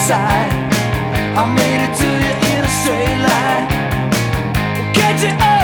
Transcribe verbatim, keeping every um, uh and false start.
side. I made it to you in a straight line. Can't you